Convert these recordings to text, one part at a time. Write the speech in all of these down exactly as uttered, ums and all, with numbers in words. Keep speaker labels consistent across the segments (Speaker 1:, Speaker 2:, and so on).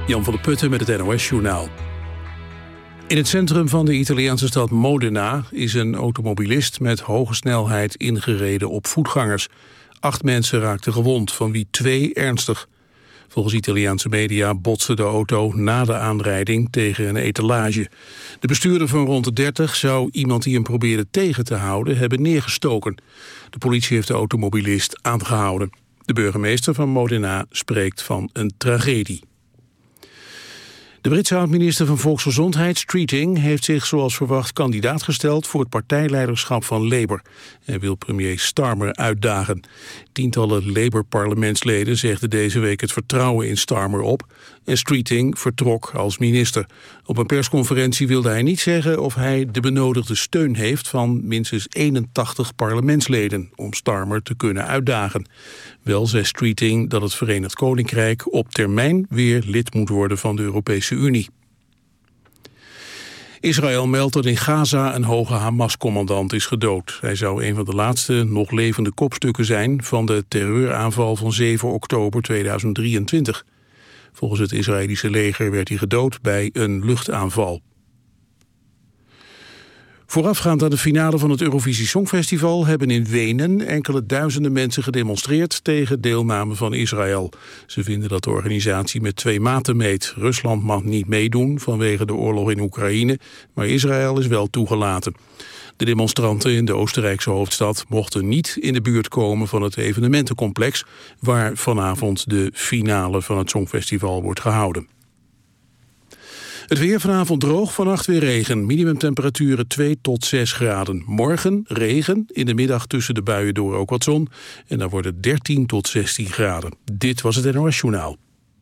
Speaker 1: Jan van der Putten met het N O S-journaal. In het centrum van de Italiaanse stad Modena is een automobilist met hoge snelheid ingereden op voetgangers. Acht mensen raakten gewond, van wie twee ernstig. Volgens Italiaanse media botste de auto na de aanrijding tegen een etalage. De bestuurder van rond de dertig zou iemand die hem probeerde tegen te houden hebben neergestoken. De politie heeft de automobilist aangehouden. De burgemeester van Modena spreekt van een tragedie. De Britse oud-minister van Volksgezondheid, Streeting, heeft zich zoals verwacht kandidaat gesteld voor het partijleiderschap van Labour. Hij wil premier Starmer uitdagen. Tientallen Labour-parlementsleden zegden deze week het vertrouwen in Starmer op en Streeting vertrok als minister. Op een persconferentie wilde hij niet zeggen of hij de benodigde steun heeft van minstens eenentachtig parlementsleden om Starmer te kunnen uitdagen. Wel zei Streeting dat het Verenigd Koninkrijk op termijn weer lid moet worden van de Europese Unie. Israël meldt dat in Gaza een hoge Hamas-commandant is gedood. Hij zou een van de laatste nog levende kopstukken zijn van de terreuraanval van zeven oktober tweeduizend drieëntwintig. Volgens het Israëlische leger werd hij gedood bij een luchtaanval. Voorafgaand aan de finale van het Eurovisie Songfestival hebben in Wenen enkele duizenden mensen gedemonstreerd tegen deelname van Israël. Ze vinden dat de organisatie met twee maten meet. Rusland mag niet meedoen vanwege de oorlog in Oekraïne, maar Israël is wel toegelaten. De demonstranten in de Oostenrijkse hoofdstad mochten niet in de buurt komen van het evenementencomplex, waar vanavond de finale van het Songfestival wordt gehouden. Het weer vanavond droog, vannacht weer regen. Minimumtemperaturen twee tot zes graden. Morgen regen, in de middag tussen de buien door ook wat zon. En dan wordt het dertien tot zestien graden. Dit was het N O S-journaal.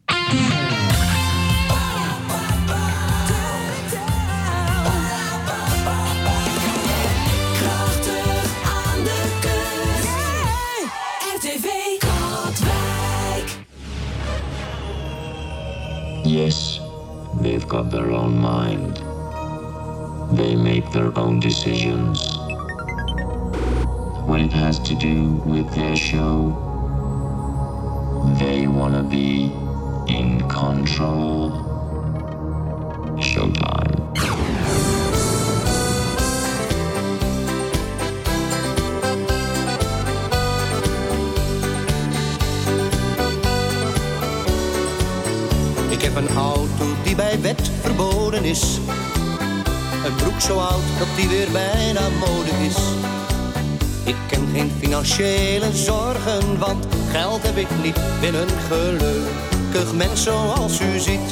Speaker 2: Yes. They've got their own mind. They make their own decisions. When it has to do with their show, they want to be in control. Showtime.
Speaker 3: Ik heb een auto die bij wet verboden is. Een broek zo oud dat die weer bijna mode is. Ik ken geen financiële zorgen, want geld heb ik niet. Ben een gelukkig mens zoals u ziet.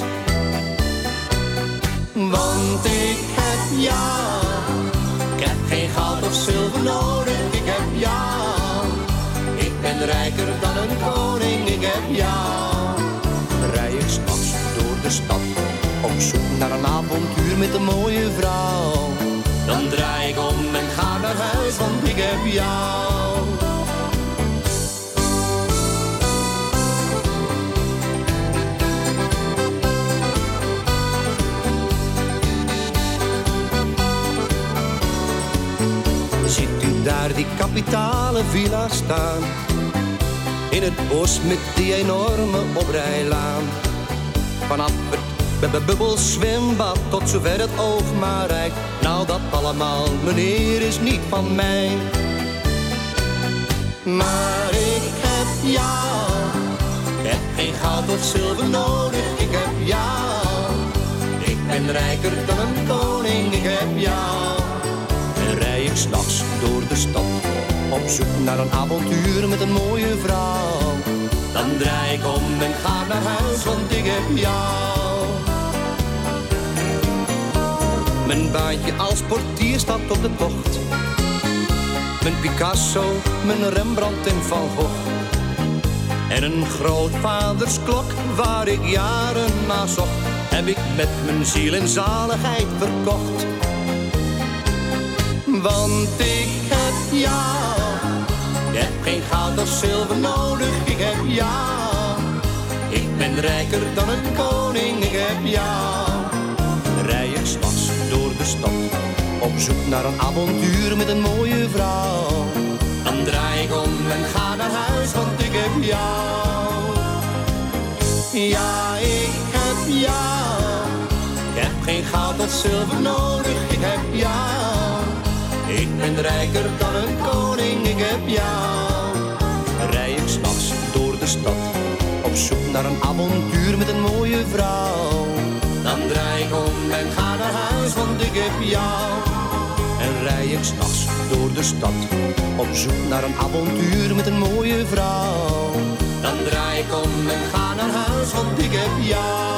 Speaker 3: Want ik heb jou. Ik heb geen goud of zilver nodig. Ik heb jou. Ik ben rijker dan een koning. Ik heb jou. Rij ik s'nachts door de stad op zoek naar een avontuur met een mooie vrouw. Dan draai ik om en ga naar huis, want ik heb jou. Ziet u daar die kapitale villa staan? In het bos met die enorme oprijlaan. Vanaf het bubbelzwembad tot zover het oog maar reikt. Nou dat allemaal, meneer, is niet van mij. Maar ik heb jou. Ik heb geen goud of zilver nodig. Ik heb jou. Ik ben rijker dan een koning. Ik heb jou. En rij ik 's nachts door de stad op zoek naar een avontuur met een mooie vrouw. Dan draai ik om en ga naar huis, want ik heb jou. Mijn baantje als portier staat op de tocht. Mijn Picasso, mijn Rembrandt en Van Gogh. En een grootvadersklok waar ik jaren naar zocht, heb ik met mijn ziel en zaligheid verkocht. Want ik heb jou. Ik heb geen goud of zilver nodig, ik heb jou. Ik ben rijker dan een koning, ik heb jou. Rij ik 's nachts door de stad op zoek naar een avontuur met een mooie vrouw. Dan draai ik om en ga naar huis, want ik heb jou. Ja, ik heb jou. tot zilver nodig, ik heb jou. Ik ben rijker dan een koning, ik heb jou. Rij ik 's nachts door de stad, op zoek naar een avontuur met een mooie vrouw. Dan draai ik om en ga naar huis, want ik heb jou. En rij ik 's nachts door de stad, op zoek naar een avontuur met een mooie vrouw. Dan draai ik om en ga naar huis, want ik heb jou.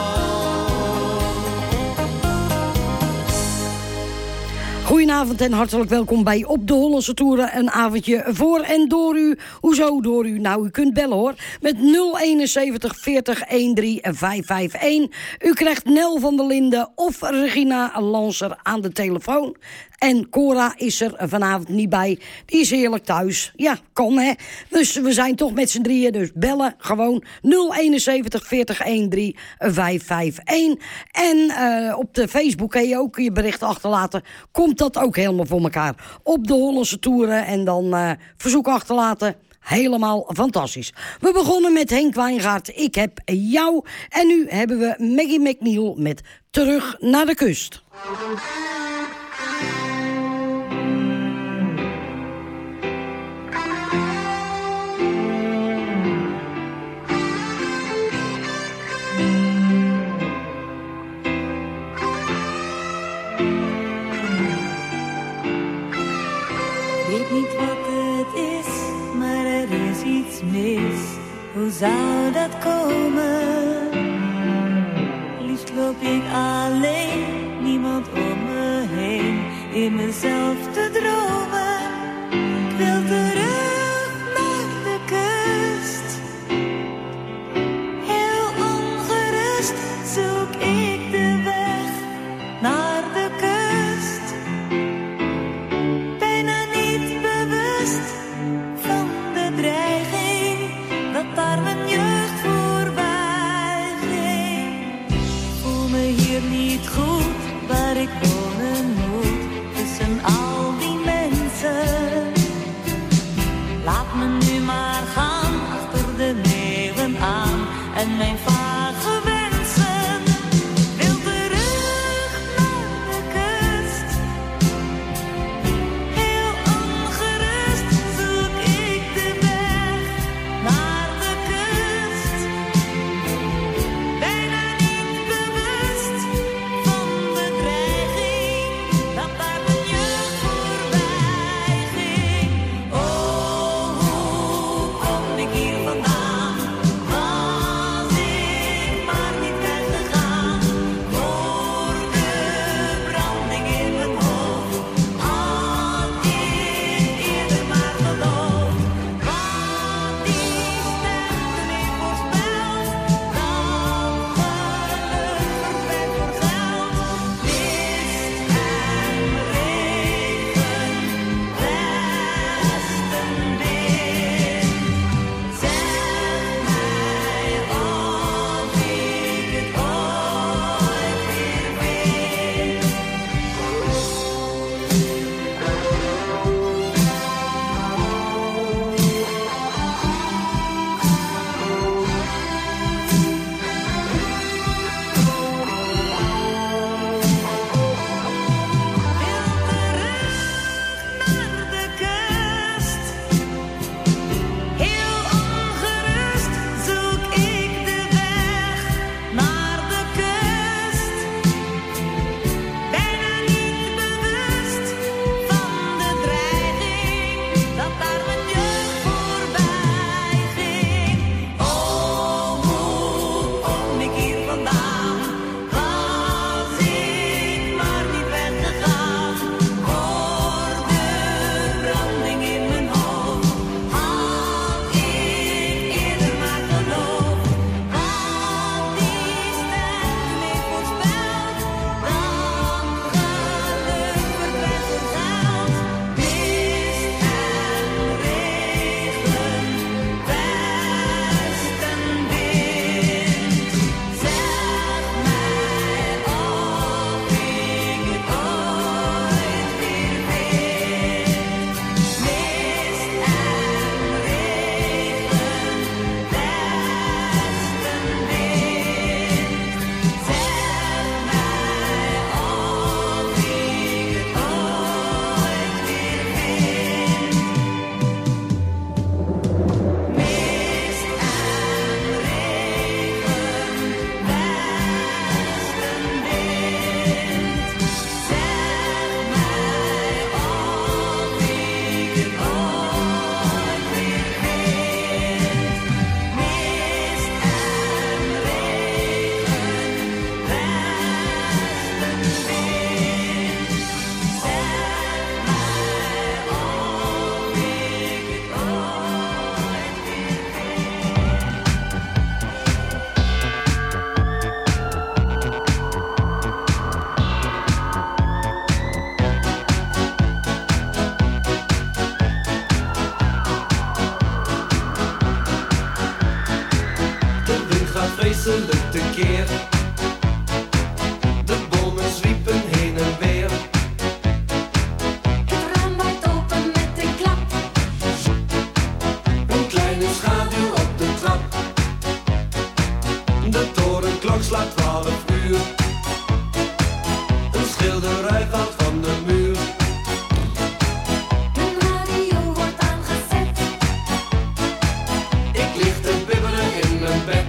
Speaker 4: Goedenavond en hartelijk welkom bij Op de Hollandse Toeren. Een avondje voor en door u. Hoezo door u? Nou, u kunt bellen hoor. Met nul eenenzeventig veertig drie vijf vijf een. U krijgt Nel van der Linden of Regina Lanser aan de telefoon. En Cora is er vanavond niet bij. Die is heerlijk thuis. Ja, kan hè. Dus we zijn toch met z'n drieën. Dus bellen gewoon nul eenenzeventig veertig drie vijf vijf een. En uh, op de Facebook kun je ook je bericht achterlaten. Komt dat ook helemaal voor elkaar. Op de Hollandse Toeren. En dan uh, verzoek achterlaten. Helemaal fantastisch. We begonnen met Henk Wijngaard. Ik heb jou. En nu hebben we Maggie McNeil met Terug naar de Kust.
Speaker 5: Niet wat het is, maar er is iets mis. Hoe zou dat komen? Liefst loop ik alleen, niemand om me heen, in mezelf te dromen. Ik wil terug naar de kust. Heel ongerust zoek ik de weg naar de kust. Van de dreiging dat daar mijn jeugd voorbij ging. Voel me hier niet goed waar ik wonen moet, tussen al die mensen. Laat me nu maar gaan achter de meeuwen aan en mijn vage wensen. Wil terug naar de kust. Heel ongerust zoek ik de weg naar de kust. Bijna niet bewust van de dreiging dat daar mijn jeugd voorbij ging. Oh, hoe kom
Speaker 3: vreselijk tekeer. De bomen zwiepen heen en weer.
Speaker 5: Het raam waait open met een klap.
Speaker 3: Een kleine schaduw op de trap. De torenklok slaat twaalf uur. Een schilderij valt van de muur.
Speaker 5: Een radio wordt aangezet.
Speaker 3: Ik lig te bibberen in mijn bed.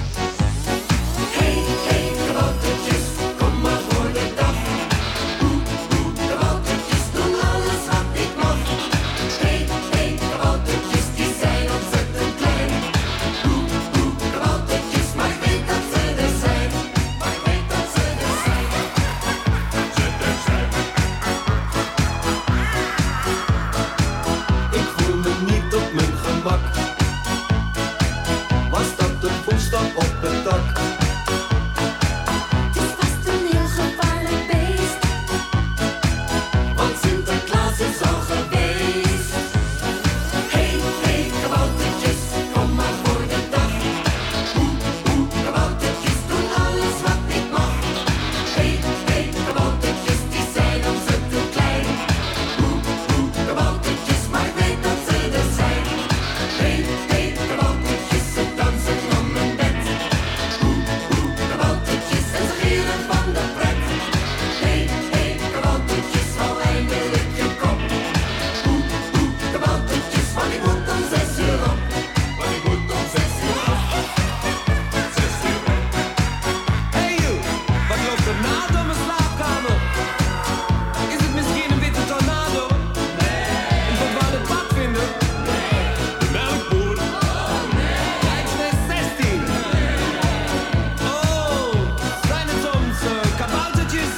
Speaker 3: Hey, hey, kaboutertjes, kom maar voor de dag. Oeh, oeh, kaboutertjes doen alles wat ik mag. Hey, hey, kaboutertjes, die zijn ontzettend klein. Oeh, oeh, kaboutertjes, maar ik weet dat ze er zijn. Maar ik weet dat ze er zijn. Ik voel me niet op mijn gemak. Was dat een voetstap op het dak?
Speaker 5: Het is vast een heel gevaarlijk beest.
Speaker 3: Want Sinterklaas is al geweest. Hey, hey, kaboutertjes, kom maar voor de dag. Oeh, oeh, kaboutertjes doen alles wat ik mag. Hey, hey, kaboutertjes, die zijn ontzettend klein. Oeh, oeh, kaboutertjes, maar ik weet dat ze er zijn. Hey, hey, kaboutertjes, ze dansen om mijn bed. Oeh, oeh, kaboutertjes, en ze gieren van de pret. Hey, hey, kaboutertjes, hou eindelijk je kop. Oeh, oeh, kaboutertjes, want ik moet om zes uur op. Want ik moet om zes uur op. Zes uur op.
Speaker 6: Hey you, wat loopt er na door mijn slaapkamer? Is het misschien een witte tornado? Nee. Een verdwaalde padvinder? Nee. De melkboer? Oh nee. Rijksweg zestien? Oh, zijn het soms uh, kaboutertjes?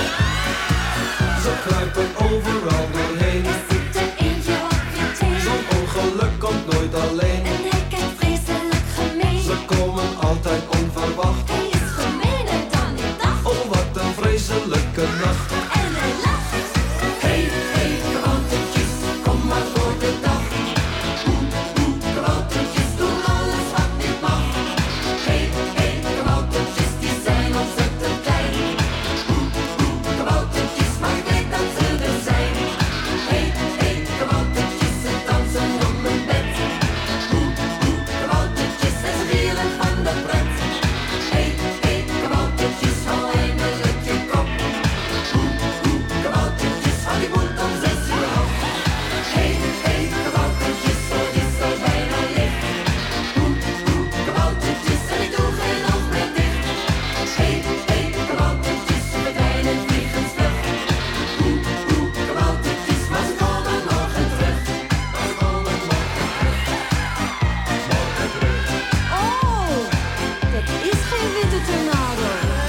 Speaker 3: Ze kruipen overal doorheen.
Speaker 5: Er zit er eentje op je teen.
Speaker 3: Zo'n ongeluk komt nooit alleen.
Speaker 5: En hij kijkt vreselijk gemeen.
Speaker 3: Ze komen altijd onverwacht.
Speaker 5: Hij is gemener dan ik dacht.
Speaker 3: Oh, wat een vreselijke nacht.
Speaker 5: En hij lacht.
Speaker 3: Hey, hey, kaboutertjes, kom maar voor de dag. Oeh, oeh, kaboutertjes doen alles wat ik mag. Hey, hey, kaboutertjes, die zijn ontzettend klein. Oeh, oeh, kaboutertjes, maar ik weet dat ze er zijn. Hey, hey, kaboutertjes, ze dansen om mijn bed. Oeh, oeh, kaboutertjes, en ze gieren van de pret. Hey, hey, kaboutertjes, hou eindelijk je kop. Oeh, oeh, kaboutertjes, want ik moet om zes uur op. Hey, hey, kaboutertjes, zo is al bijna licht. Oeh, oeh, kaboutertjes, en ik doe geen oog meer dicht. Hey, hey, kaboutertjes, ze verdwijnen vliegen vlug. Oeh, oeh, kaboutertjes, maar ze komen morgen terug. Maar ze komen morgen terug. Morgen terug.
Speaker 5: Oh, dat is geen witte tornado.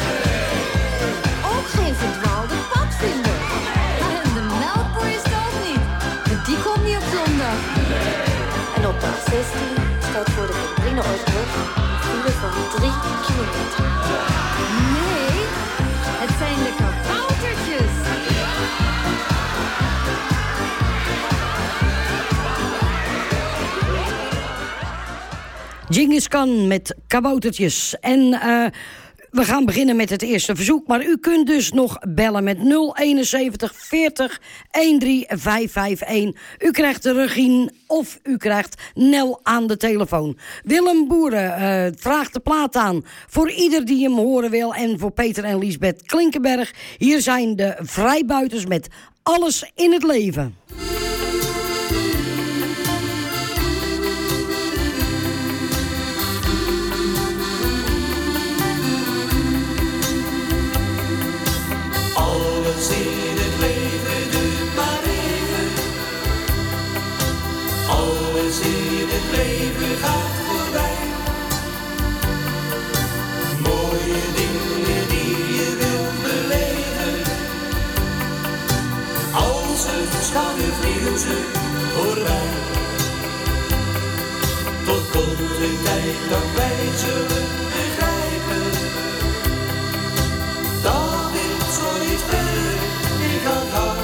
Speaker 5: Ook geen verdwaalde padvinder. En de melkboer is het ook niet. Want die komt niet op zondag. En op de A zestien staat voor de Katrine-Oostbrug een file van drie kilometer. Nee, het zijn de kaboutertjes.
Speaker 4: Genghis Khan met kaboutertjes. En eh, we gaan beginnen met het eerste verzoek. Maar u kunt dus nog bellen met nul eenenzeventig veertig dertien vijfhonderdvijfenvijftig. U krijgt de Regine of u krijgt Nel aan de telefoon. Willem Boeren eh, vraagt de plaat aan voor ieder die hem horen wil. En voor Peter en Liesbeth Klinkenberg. Hier zijn de Vrijbuiters met Alles in het Leven.
Speaker 3: Alles in het leven duurt maar even. Alles in het leven gaat voorbij. Mooie dingen die je wilt beleven. Als het schouder vliegen ze voorbij. Tot komt de tijd dat wij zullen begrijpen. Dat ik zoiets verder niet aan hou.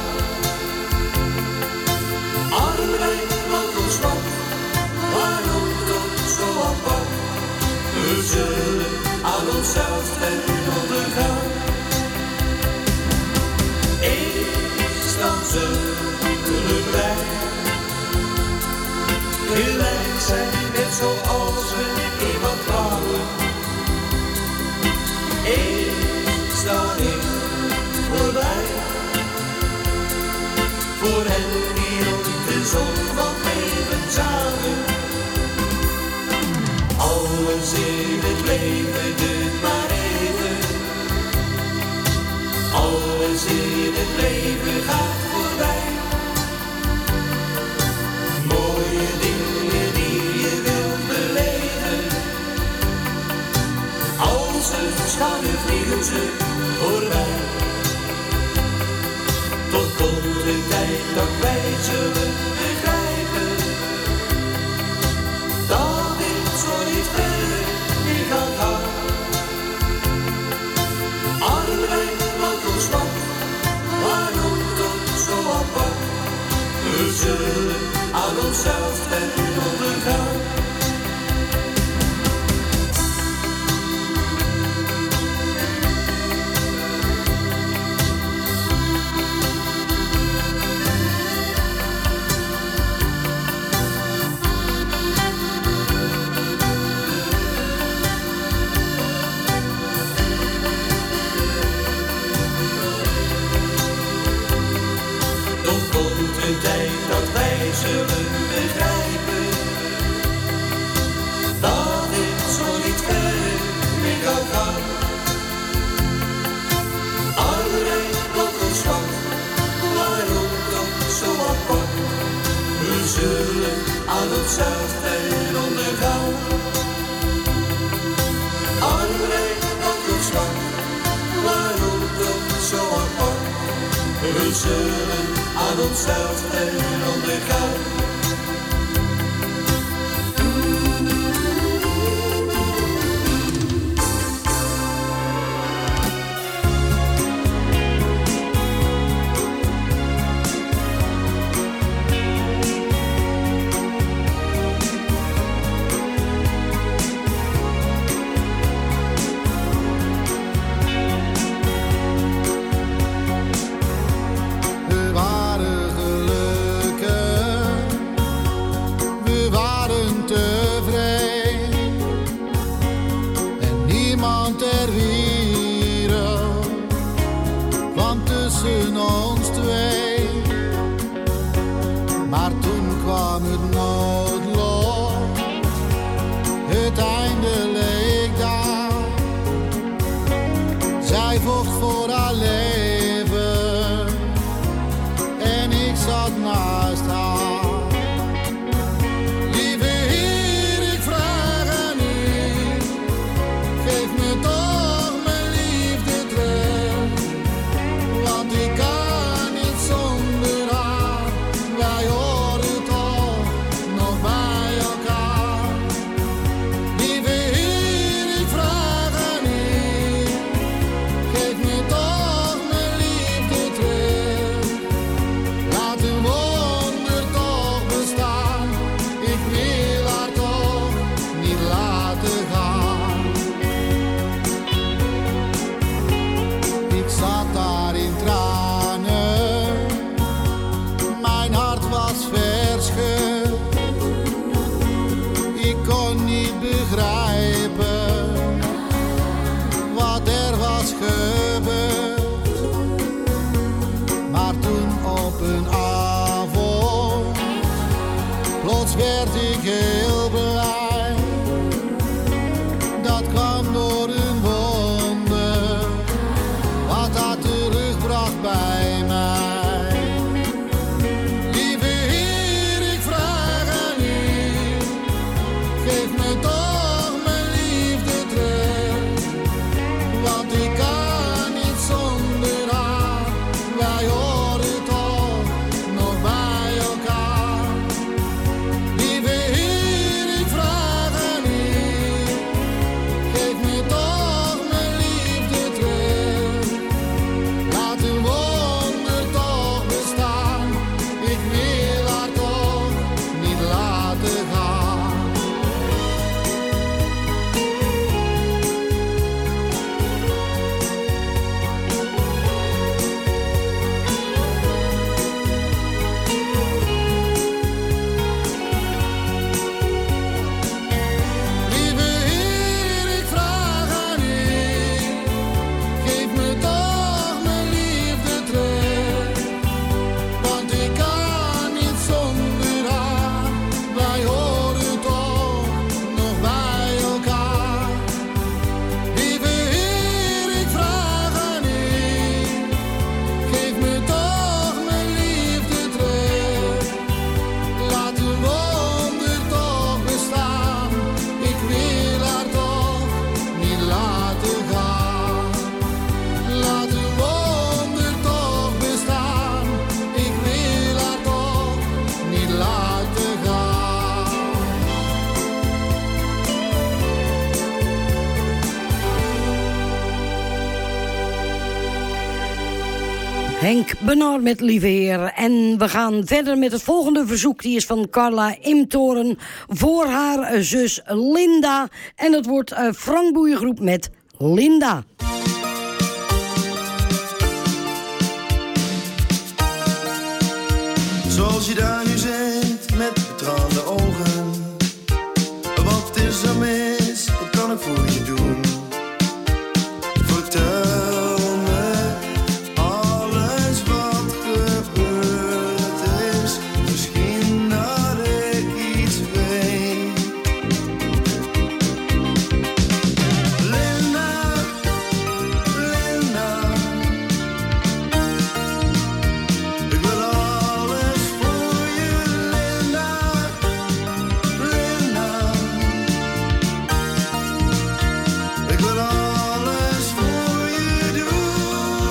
Speaker 3: Arbeid wat ons wat, waarom toch zo apart? We zullen onszelf ten onder gaan. Eens dan zullen wij gelijk zijn, net zoals we iemand houden. Eens dan ik voorbij, voor hen die ooit de zon van leven zagen. Alles in het leven duurt maar even. Alles in het leven gaat voorbij. Mooie dingen die je wilt beleven. Als een schaduw vliegen ze voorbij. Tot komt de tijd dat wij zullen begrijpen dat ik zo niet verder meer kan gaan. Arbeid, land ontspat, waarom toch zo apart? We zullen aan onszelf ten onder gaan. Een tijd dat wij zullen begrijpen dat dit zo niet verder meer kan gaan. Allerlei blokkenschap, waarom toch zo apart? We zullen aan onszelf ten onder gaan. Allerlei blokkenschap, waarom toch zo apart? We zullen aan onszelf ten onder gaan.
Speaker 7: Lieve
Speaker 4: Henk Benar met Lieve Heer. En we gaan verder met het volgende verzoek. Die is van Carla Imtoren voor haar zus Linda. En dat wordt uh, Frank Boeiengroep met Linda.
Speaker 7: Zoals je daar nu zit met betraande ogen. Wat is er mis? Wat kan ik voor je doen? Vertel me alles wat gebeurd is. Misschien dat ik iets weet. Linda, Linda, ik wil alles voor je, Linda, Linda. Ik wil alles voor je doen.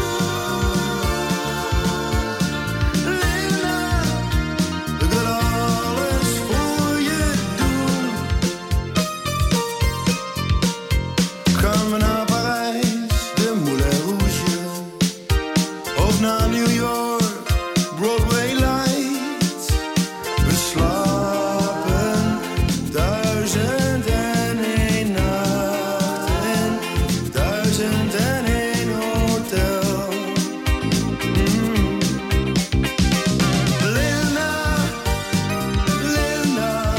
Speaker 7: Linda, ik wil alles voor je doen. Gaan we naar Parijs, de Moulin Rouge, of naar New York, Broadway lights. We slapen duizend en één nacht in duizend en één hotel. Mm. Linda, Linda,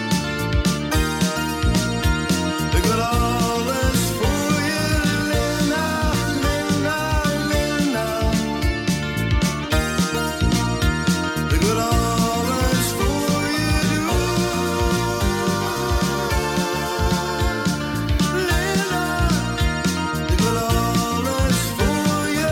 Speaker 7: ik wil alles voor je, Linda, Linda, Linda. Ik wil alles voor je doen. Linda, ik wil alles voor je.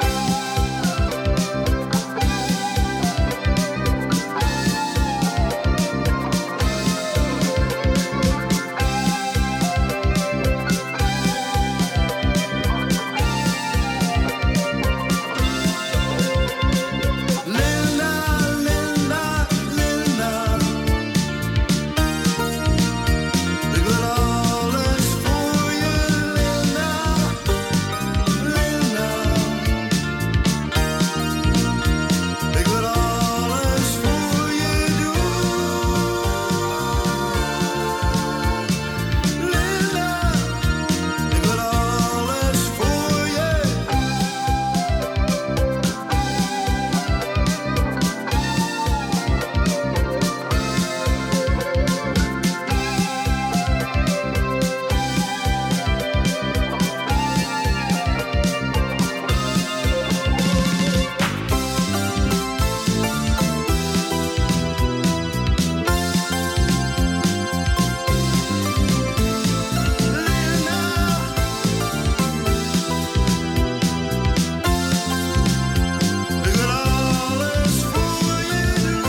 Speaker 7: Linda, Linda, Linda. Ik wil alles voor je, Linda, Linda. Ik wil alles voor je doen. Linda, ik wil alles voor je. Ik wil alles voor je doen.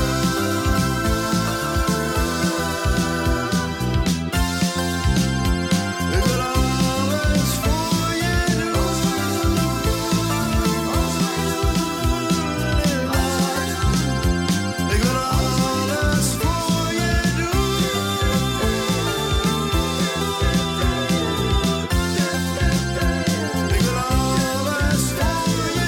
Speaker 7: Ik wil alles voor je doen. Ik wil alles voor je doen. Ik wil alles voor je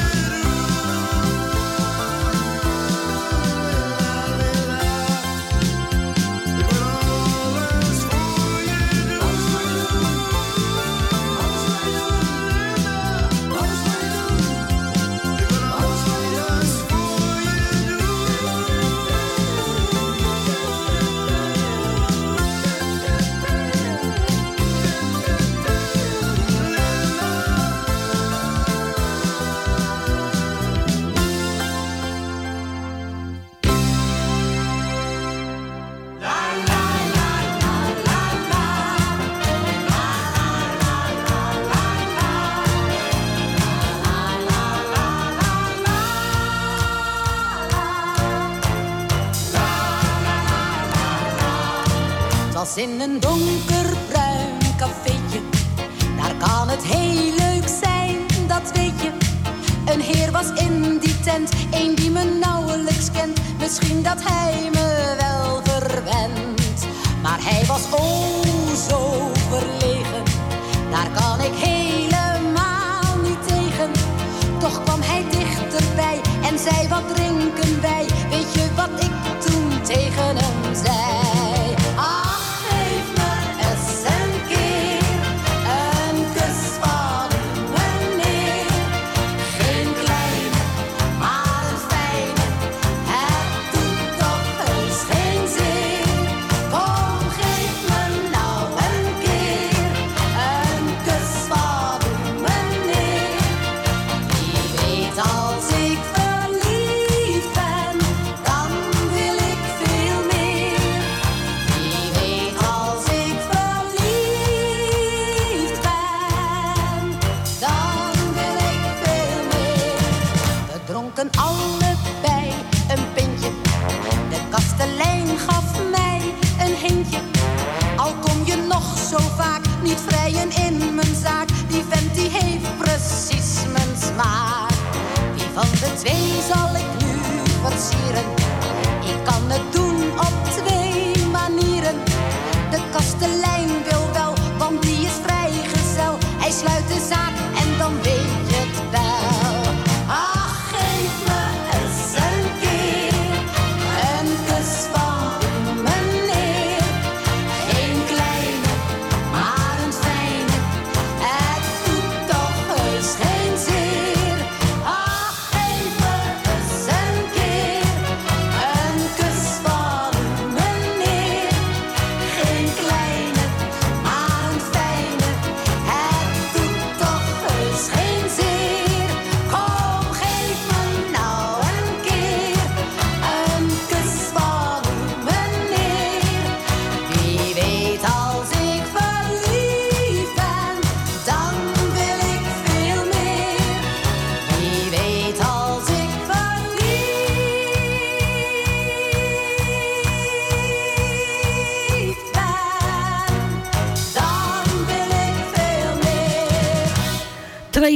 Speaker 8: Het was in een donkerbruin cafeetje. Daar kan het heel leuk zijn, dat weet je. Een heer was in die tent, een die me nauwelijks kent. Misschien dat hij me wel verwent. Maar hij was oh zo verlegen. Daar kan ik helemaal niet tegen. Toch kwam hij dichter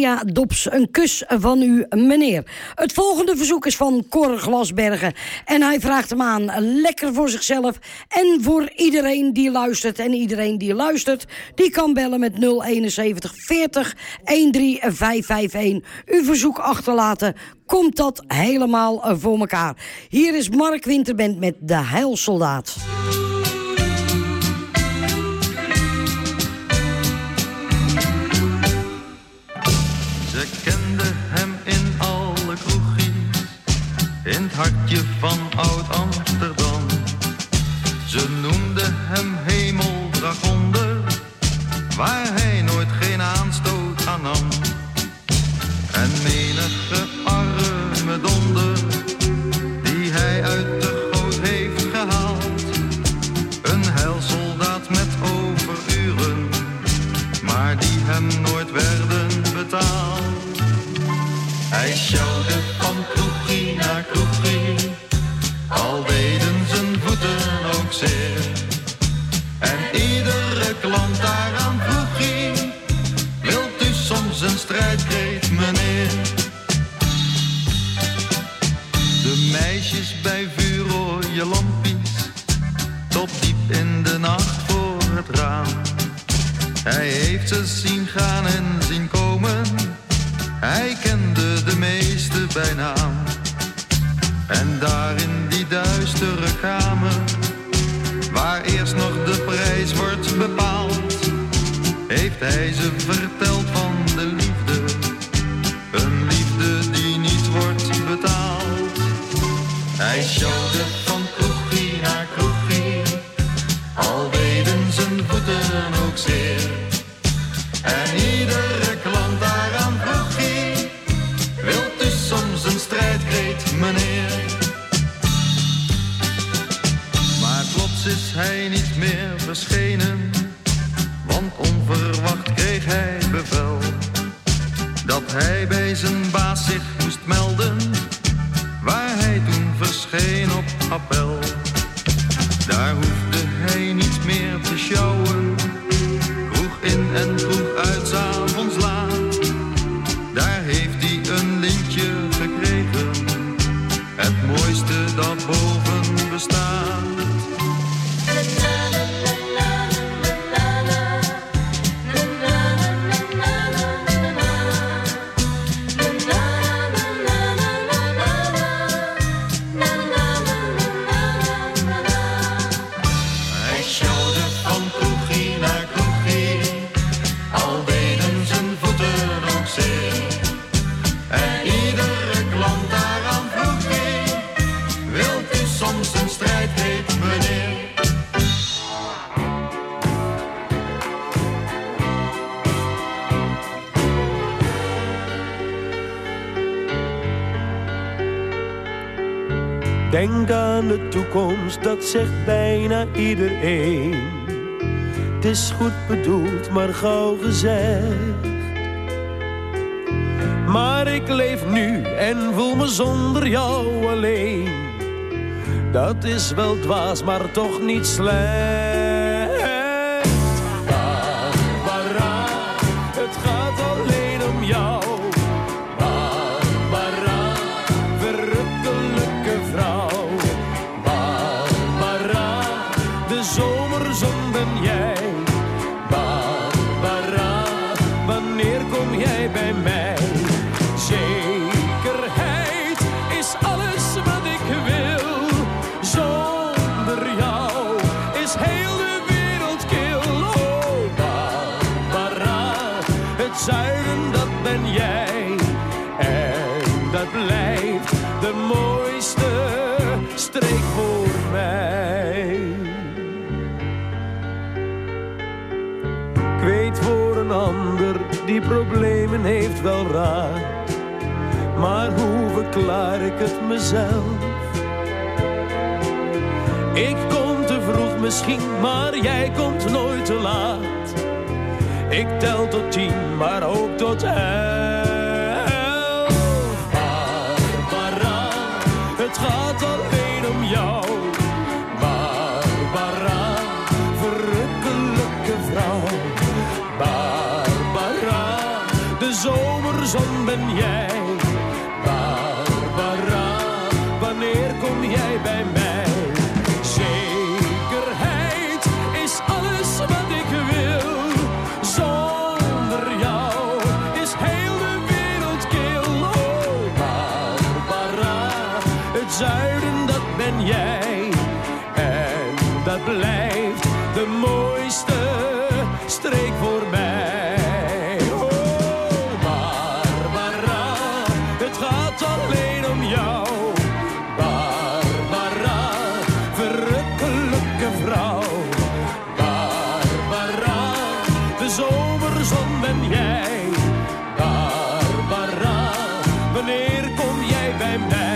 Speaker 4: Thea Dops, een kus van u, meneer. Het volgende verzoek is van Cor Glasbergen. En hij vraagt hem aan, lekker voor zichzelf en voor iedereen die luistert. En iedereen die luistert, die kan bellen met nul eenenzeventig veertig dertien vijfhonderdvijfenvijftig. Uw verzoek achterlaten, komt dat helemaal voor elkaar. Hier is Mark Winterband met De Heilsoldaat.
Speaker 9: Ze kende hem in alle kroegjes, in het hartje van Oud-Amsterdam. Ze noemde hem Hemeldragonder, waar hij nooit geen aanstoot aan nam. En menige arme donder, die hij uit de goot heeft gehaald. Een heilsoldaat met overuren, maar die hem nooit werden betaald. Hij sjouwde van kroegie naar kroegie, al deden zijn voeten ook zeer. En iedere klant daaraan vroeg hij, wilt u soms een strijdkreet, meneer? De meisjes bij vuurrooie lampjes, tot diep in de nacht voor het raam. Hij heeft ze zien gaan en zien komen, hij kende de meeste bij naam. En daar in die duistere kamer, waar eerst nog de prijs wordt bepaald, heeft hij ze verteld van de liefde, een liefde die niet wordt betaald. Hij sjouwde van kroegie naar kroegie, al deden zijn voeten ook zeer. En iedere klant daaraan vroeg hij, wilt u soms een strijdkreet, meneer? Maar plots is hij niet meer verschenen, want onverwacht kreeg hij bevel dat hij bij zijn baas zich moest melden, waar hij toen verscheen op appel. Daar hoefde hij niet meer te sjouwen, kroeg in en kroeg uit 's avonds laat. Daar heeft hij een lintje gekregen, het mooiste dat boven bestaat.
Speaker 10: Denk aan de toekomst, dat zegt bijna iedereen. Het is goed bedoeld, maar gauw gezegd. Maar ik leef nu en voel me zonder jou alleen. Dat is wel dwaas, maar toch niet slecht. Barbara, het gaat alleen om jou. Barbara, verrukkelijke vrouw. Barbara, de zomerzon ben jij. Barbara, wanneer kom jij bij mij? Zekerheid is alles wat ik wil. Zonder jou is heel de wereld kil. Oh, Barbara, het zuiden dat ben jij. En dat blijft de mooiste streek voor mij. Ik weet voor een ander die problemen heeft wel raar. Maar hoe verklaar ik het mezelf? Ik kom te vroeg misschien, maar jij komt nooit te laat. Ik tel tot tien, maar ook tot elf. Barbara, het gaat alleen om jou. Barbara, verrukkelijke vrouw. Barbara, de zomer zomerzon ben jij. Barbara, wanneer kom jij bij mij? Zekerheid is alles wat ik wil. Zonder jou is heel de wereld kil. Oh, Barbara, het zuiden dat ben jij. En dat blijft de mooiste streek voor mij. Oh, Barbara, het gaat alleen om jou. Barbara, verrukkelijke vrouw. Barbara, de zomerzon ben jij. Barbara, wanneer kom jij bij mij?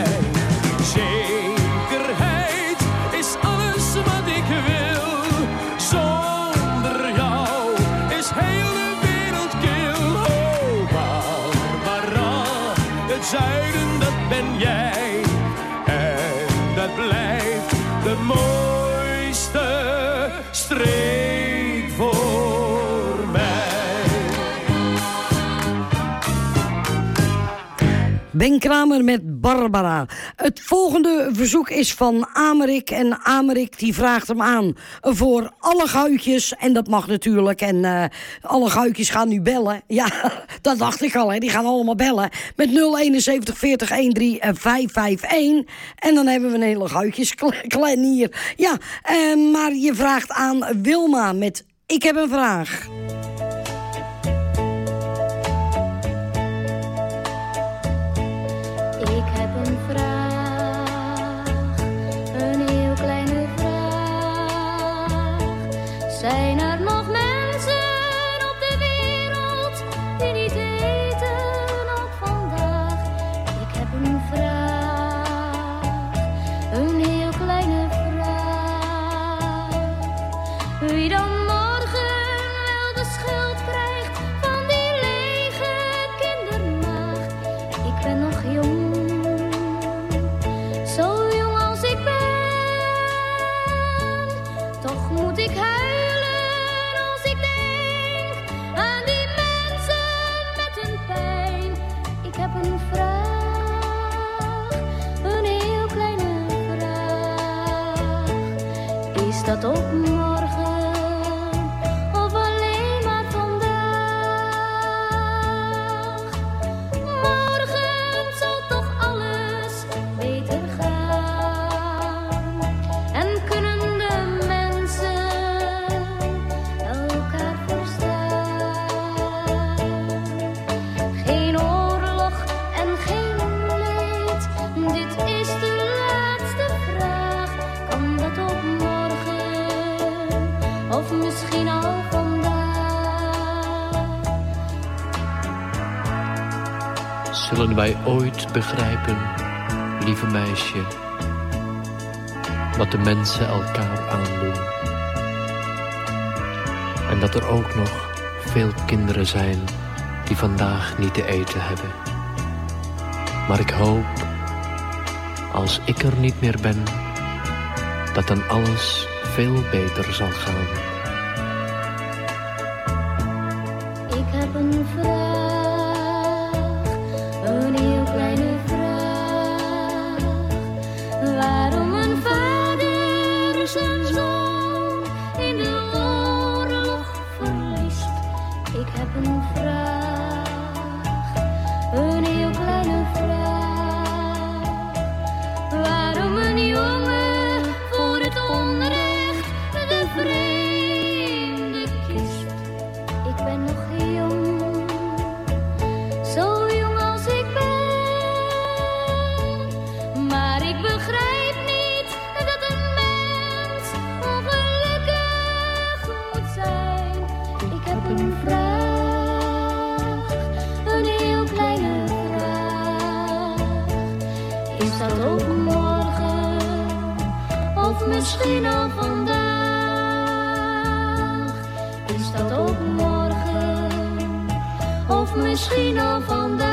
Speaker 10: Zekerheid is alles wat ik wil. Zonder jou is heel de wereld kil. Oh, Barbara, het zuiden dat ben jij. En dat blijft de mooiste streek voor mij.
Speaker 4: Ben Kramer met Barbara. Het volgende verzoek is van Amerik. En Amerik die vraagt hem aan voor alle guitjes. En dat mag natuurlijk. En uh, alle guitjes gaan nu bellen. Ja, dat dacht ik al. Hè. Die gaan allemaal bellen. Met nul eenenzeventig veertig drie een vijf vijf een. En dan hebben we een hele guitjesklein hier. Ja, uh, maar je vraagt aan Wilma met Ik heb een vraag.
Speaker 11: Ik heb een vraag, een heel kleine vraag. Zijn er nog mensen op de wereld die niet weten, ook vandaag? Ik heb een vraag, een heel kleine vraag. Wie dan morgen wel de schuld krijgt van die lege kindermaag? Ik ben nog jong. Zo jong als ik ben, toch moet ik huilen als ik denk aan die mensen met hun pijn. Ik heb een vraag, een heel kleine vraag. Is dat ook morgen of alleen maar vandaag? Morgen zal toch alles beter gaan. En kunnen de mensen elkaar verstaan. Geen oorlog en geen leed, dit is de laatste vraag. Kan dat ook morgen of misschien al vandaag?
Speaker 12: Zullen wij ooit begrijpen, lieve meisje, wat de mensen elkaar aandoen? En dat er ook nog veel kinderen zijn die vandaag niet te eten hebben. Maar ik hoop, als ik er niet meer ben, dat dan alles veel beter zal gaan.
Speaker 11: Ik heb een vraag, een heel kleine vraag. Waarom een vader zijn zoon in de oorlog verliest? Ik heb een vraag, een heel kleine vraag. Waarom een jongen voor het onrecht de vreemde kiest? Ik ben nog jong, zo jong als ik ben. Maar ik begrijp niet dat een mens ongelukkig moet zijn. Ik heb een vraag, een heel kleine vraag. Is dat ook morgen of misschien al vandaag? Is dat ook morgen of misschien al vandaag?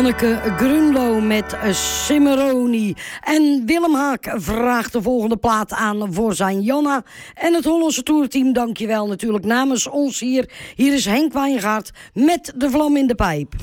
Speaker 4: Anneke Grunlo met Cimarroni. En Willem Haak vraagt de volgende plaat aan voor zijn Janna. En het Hollandse Tourteam, dankjewel natuurlijk namens ons hier. Hier is Henk Wijngaard met de vlam in de pijp.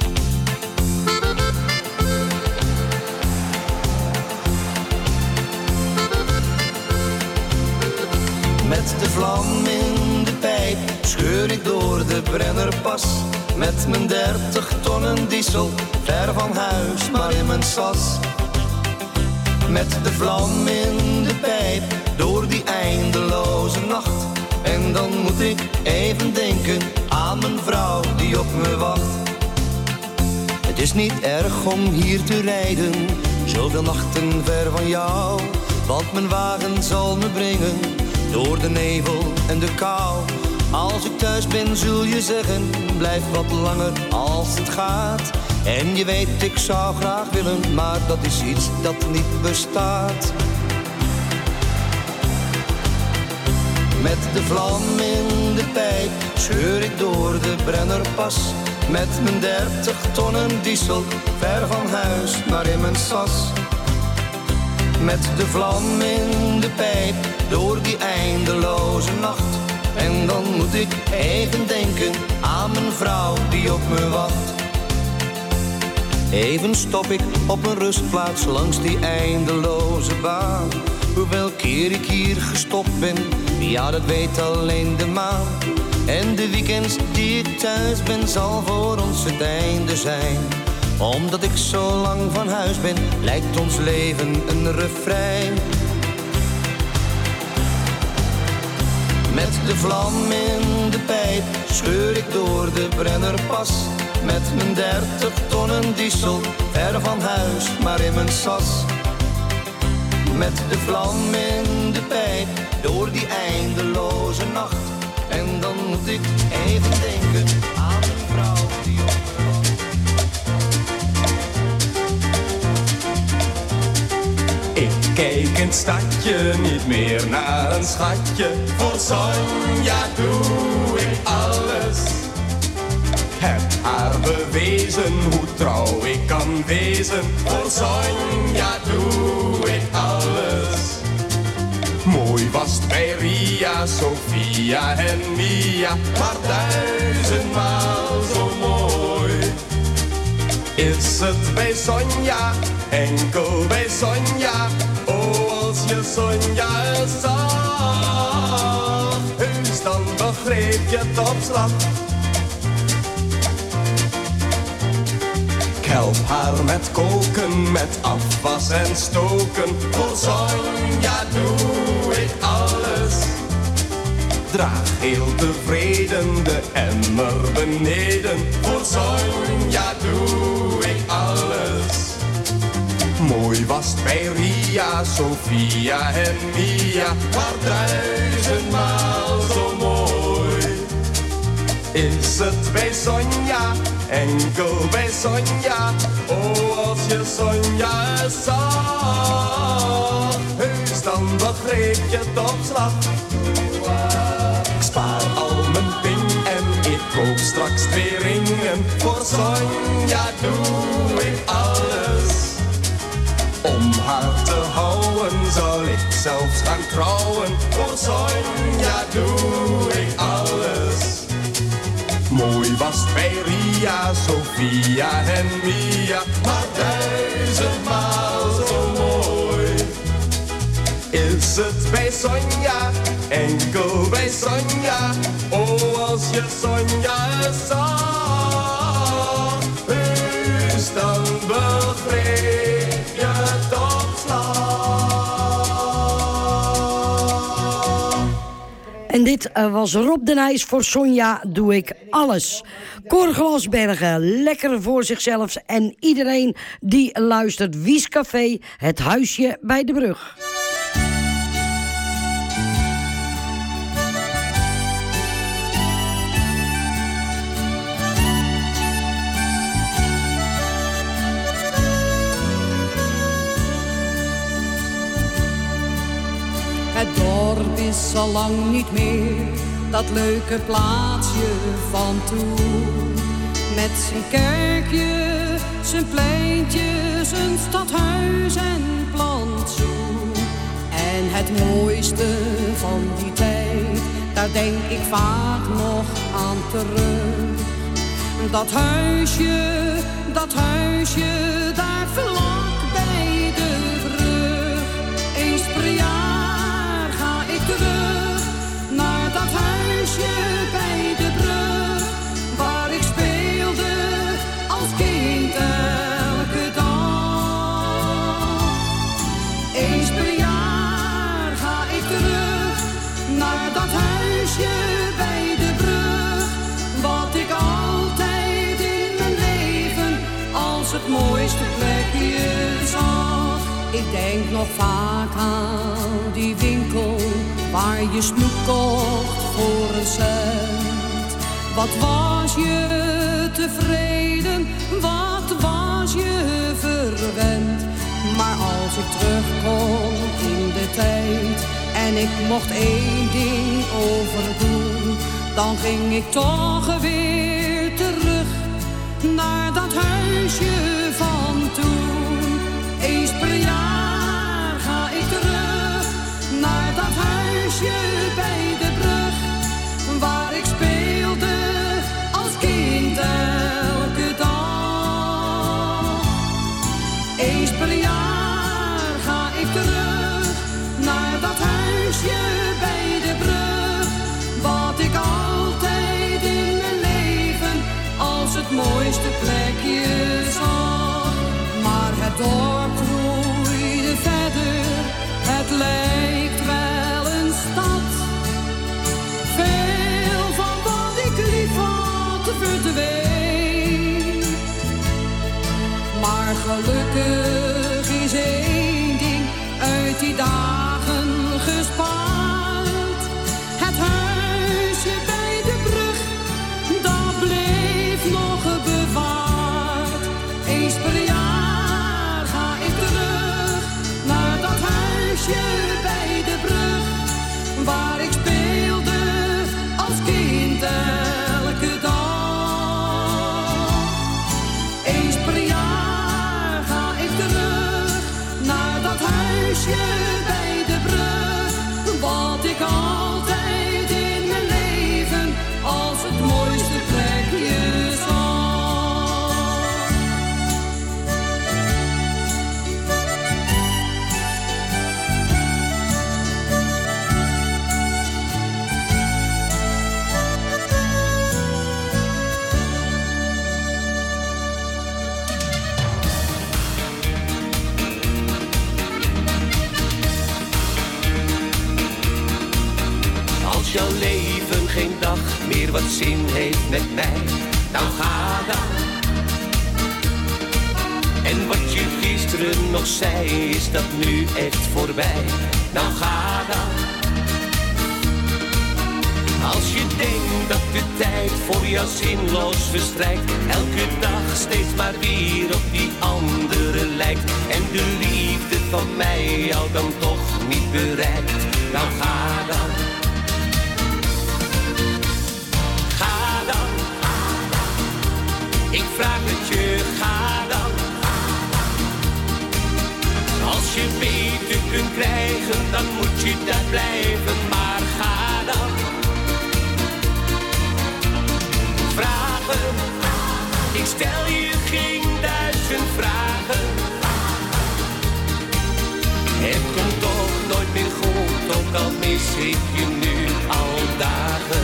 Speaker 7: Met de vlam in de pijp scheur ik door de Brennerpas. Met mijn dertig tonnen diesel, ver van huis, maar in mijn sas. Met de vlam in de pijp, door die eindeloze nacht. En dan moet ik even denken aan mijn vrouw die op me wacht. Het is niet erg om hier te rijden, zoveel nachten ver van jou. Want mijn wagen zal me brengen door de nevel en de kou. Als ik thuis ben zul je zeggen, blijf wat langer als het gaat. En je weet ik zou graag willen, maar dat is iets dat niet bestaat. Met de vlam in de pijp scheur ik door de Brennerpas. Met mijn dertig tonnen diesel, ver van huis, maar in mijn sas. Met de vlam in de pijp, door die eindeloze nacht. En dan moet ik even denken aan mijn vrouw die op me wacht. Even stop ik op een rustplaats langs die eindeloze baan. Hoeveel keer ik hier gestopt ben, ja dat weet alleen de maan. En de weekends die ik thuis ben, zal voor ons het einde zijn. Omdat ik zo lang van huis ben, lijkt ons leven een refrein. Met de vlam in de pijp scheur ik door de Brennerpas. Met mijn dertig tonnen diesel, ver van huis, maar in mijn sas. Met de vlam in de pijp, door die eindeloze nacht. En dan moet ik even denken aan een vrouw die op me wacht.
Speaker 6: Ik kijk in het stadje niet meer naar een schatje. Voor Sonja doe ik alles. Heb haar bewezen hoe trouw ik kan wezen. Voor Sonja doe ik alles. Mooi was het bij Ria, Sofia en Mia, maar duizendmaal zo mooi is het bij Sonja, enkel bij Sonja. Oh, als je Sonja zag, heus dan begreep je het op slag. Ik help haar met koken, met afwas en stoken. Voor Sonja doe ik alles. Draag heel tevreden de emmer beneden. Voor Sonja doe ik alles. Mooi was het bij Ria, Sofia en Mia, maar duizendmaal zo mooi is het bij Sonja, enkel bij Sonja. Oh, als je Sonja zag, heus dan begreep je het op slag. Ik spaar al mijn ping en ik koop straks twee ringen. Voor Sonja doe ik alles. Om haar te houden zal ik zelfs gaan trouwen. Voor Sonja doe ik alles. Mooi was het bij Ria, Sofia en Mia, maar duizendmaal zo mooi is het bij Sonja, enkel bij Sonja. Oh, als je Sonja zag, heus dan begreep je het op slag.
Speaker 4: En dit uh, was Rob de Nijs. Voor Sonja doe ik alles. Cor Glasbergen, lekker voor zichzelf. En iedereen die luistert, Wies Café, het huisje bij de brug.
Speaker 13: Het dorp is al lang niet meer dat leuke plaatsje van toen. Met zijn kerkje, zijn pleintjes, een stadhuis en plantsoen. En het mooiste van die tijd, daar denk ik vaak nog aan terug. Dat huisje, dat huisje, daar vlak bij de brug. Eens per jaar ga ik terug naar dat huisje bij de brug, waar ik speelde als kind elke dag. Eens per jaar ga ik terug naar dat huisje bij de brug, wat ik altijd in mijn leven als het mooiste plekje zag. Ik denk nog vaak aan die winkel waar je snoep kocht voor een cent. Wat was je tevreden, wat was je verwend. Maar als ik terugkom in de tijd en ik mocht één ding overdoen, dan ging ik toch weer terug naar dat huisje van toen. Eens per jaar ga ik terug naar dat huisje bij de brug, waar ik speelde als kind elke dag. Eens per jaar ga ik terug naar dat huisje bij de brug, wat ik altijd in mijn leven als het mooiste plekje zag. Maar het dorp groeide verder, het lijkt wel een stad. Veel van wat ik lief had verdween. Maar gelukkig is één ding uit die dagen gespaard. Het huisje bij de brug, dat bleef nog bewaard. Eens per jaar ga ik terug naar dat huisje bij de brug, waar ik speelde als kind elke dag. Eens per jaar ga ik terug naar dat huisje bij de brug, wat ik altijd in mijn leven als het mooiste plekje zag.
Speaker 14: Als jouw leven geen dag meer wat zin heeft met mij, nou ga dan. En wat je gisteren nog zei, is dat nu echt voorbij, nou ga dan. Als je denkt dat de tijd voor jou zinloos verstrijkt, elke dag steeds maar weer op die andere lijkt, en de liefde van mij jou dan toch niet bereikt, nou ga dan. Ik vraag het je, ga dan. Als je beter kunt krijgen, dan moet je daar blijven, maar ga dan. Vragen, ik stel je geen duizend vragen. Het komt toch nooit meer goed, ook al mis ik je nu al dagen.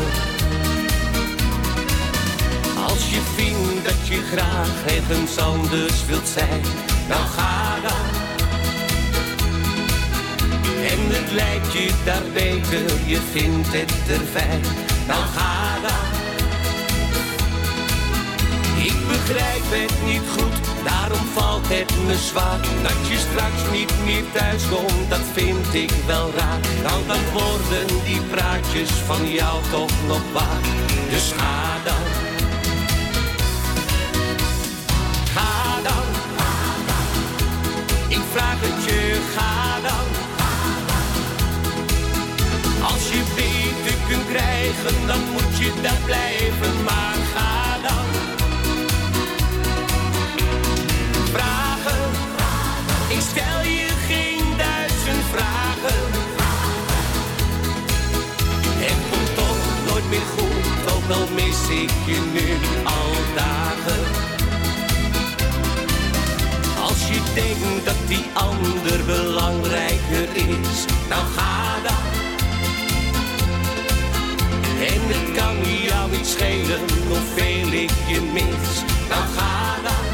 Speaker 14: Als je vindt dat je graag ergens anders wilt zijn, nou ga dan. En het lijkt je daar beter, je vindt het er fijn, nou ga dan. Ik begrijp het niet goed, daarom valt het me zwaar. Dat je straks niet meer thuis komt, dat vind ik wel raar. Nou dan worden die praatjes van jou toch nog waar, dus ga dan. Ik vraag het je, ga dan. Als je beter kunt krijgen, dan moet je daar blijven, maar ga dan. meer goed, ook al mis ik je nu al dagen. Als je denkt dat die ander belangrijker is, nou ga dan. En het kan jou niet schelen hoeveel ik je mis, nou ga dan.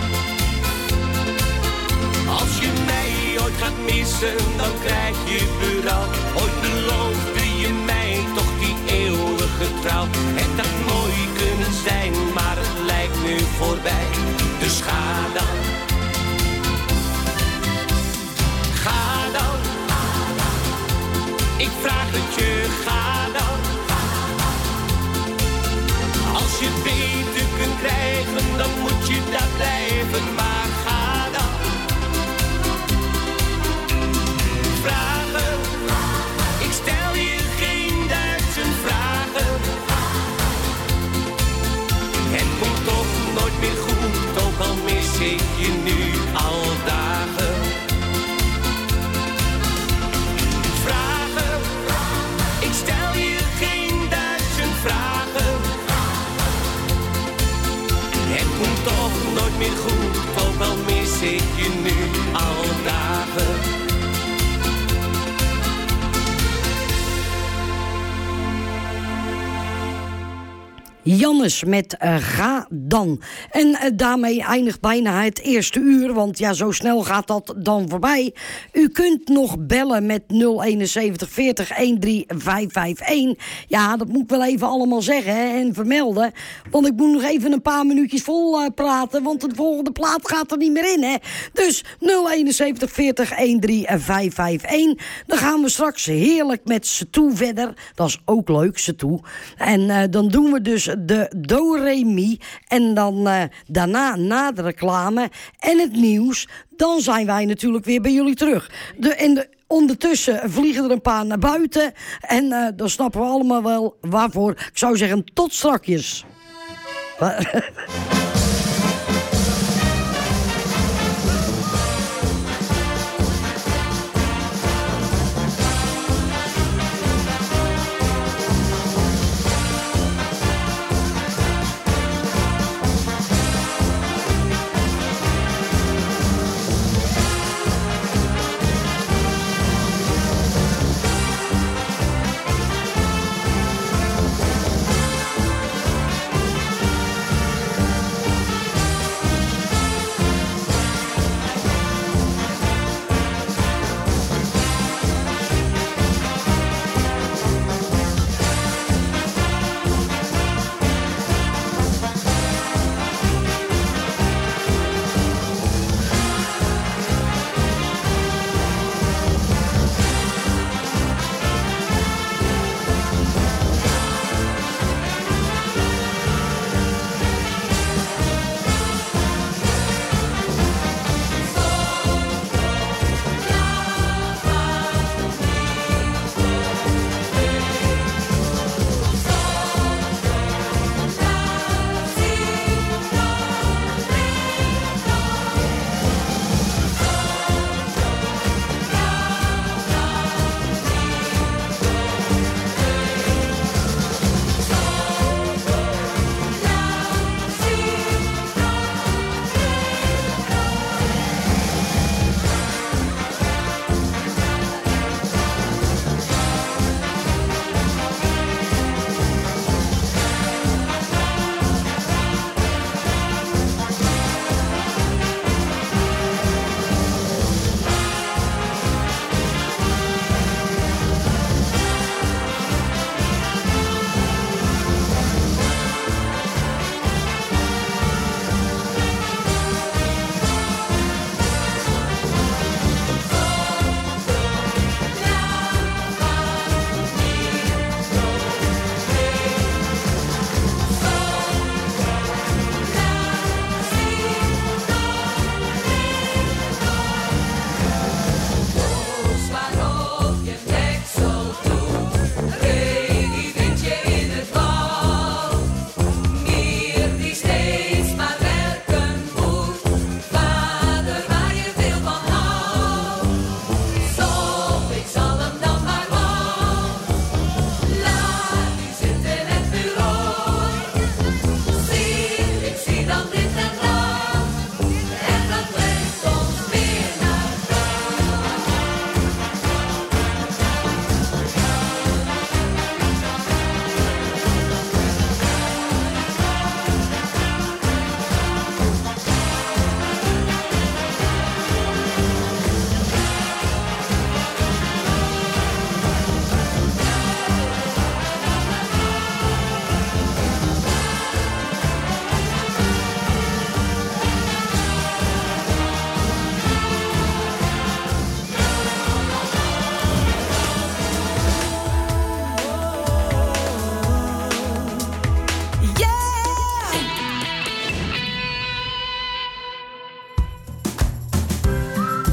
Speaker 14: Als je mij ooit gaat missen, dan krijg je berouw. Ooit beloofde je mij toch die eeuwige trouw. Het had mooi kunnen zijn, maar het lijkt nu voorbij. Dus ga dan. Ga dan. Ik vraag dat je gaat dan. Als je het beter kunt krijgen, dan moet je daar blijven, maar ga dan. Vragen, ik stel je geen duizend vragen. Het komt toch nooit meer goed, ook al mis ik je nu al dagen. Vragen, ik stel je geen duizend vragen. Het komt toch nooit meer goed, ook al mis ik je nu al dagen.
Speaker 4: Jannes met uh, Ga dan. En uh, daarmee eindigt bijna het eerste uur, want ja, zo snel gaat dat dan voorbij. U kunt nog bellen met nul eenenzeventig veertig drie vijf vijf een. Ja, dat moet ik wel even allemaal zeggen hè, en vermelden. Want ik moet nog even een paar minuutjes vol uh, praten, want de volgende plaat gaat er niet meer in. Hè. Dus nul eenenzeventig veertig drie vijf vijf een. Dan gaan we straks heerlijk met z'n toe verder. Dat is ook leuk, z'n toe. En uh, dan doen we dus de Do-Re-Mi. En dan uh, daarna, na de reclame en het nieuws, dan zijn wij natuurlijk weer bij jullie terug. De, en de, ondertussen vliegen er een paar naar buiten. En uh, dan snappen we allemaal wel waarvoor. Ik zou zeggen, tot strakjes.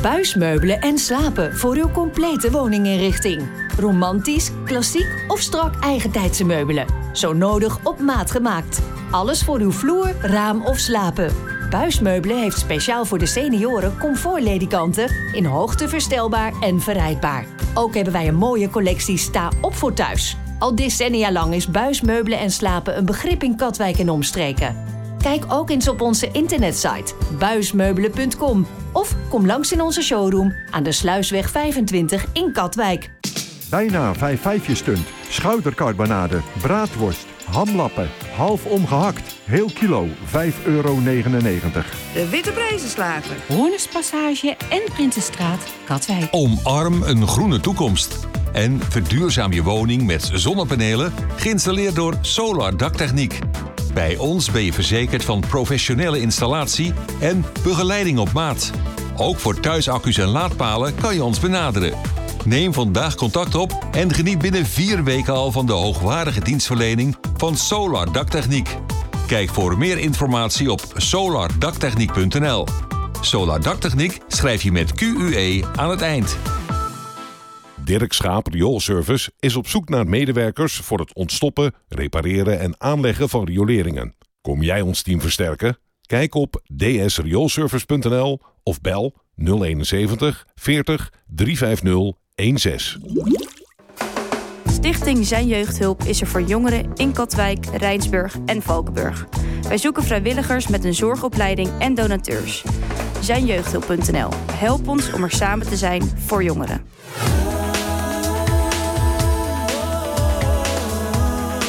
Speaker 15: Buismeubelen en slapen voor uw complete woninginrichting. Romantisch, klassiek of strak eigentijdse meubelen. Zo nodig op maat gemaakt. Alles voor uw vloer, raam of slapen. Buismeubelen heeft speciaal voor de senioren comfortledikanten in hoogte verstelbaar en verrijdbaar. Ook hebben wij een mooie collectie sta op voor thuis. Al decennia lang is Buismeubelen en slapen een begrip in Katwijk en omstreken. Kijk ook eens op onze internetsite buismeubelen punt com of kom langs in onze showroom aan de Sluisweg vijfentwintig in Katwijk.
Speaker 16: Bijna vijf vijfje stunt, schouderkarbanade, braadworst, hamlappen, half omgehakt, heel kilo, vijf euro negenennegentig.
Speaker 17: De Witte Prijzenslager.
Speaker 18: Hoornerspassage en Prinsenstraat, Katwijk.
Speaker 19: Omarm een groene toekomst. En verduurzaam je woning met zonnepanelen, geïnstalleerd door Solar Daktechniek. Bij ons ben je verzekerd van professionele installatie en begeleiding op maat. Ook voor thuisaccu's en laadpalen kan je ons benaderen. Neem vandaag contact op en geniet binnen vier weken al van de hoogwaardige dienstverlening van Solar Daktechniek. Kijk voor meer informatie op solar daktechniek punt n l. Solar Daktechniek schrijf je met Q U E aan het eind.
Speaker 20: Dirk Schaap Rioolservice is op zoek naar medewerkers voor het ontstoppen, repareren en aanleggen van rioleringen. Kom jij ons team versterken? Kijk op d s rioolservice punt n l of bel nul eenenzeventig veertig driehonderdvijftig zestien.
Speaker 21: Stichting Zijn Jeugdhulp is er voor jongeren in Katwijk, Rijnsburg en Valkenburg. Wij zoeken vrijwilligers met een zorgopleiding en donateurs. zijn jeugdhulp punt n l. Help ons om er samen te zijn voor jongeren.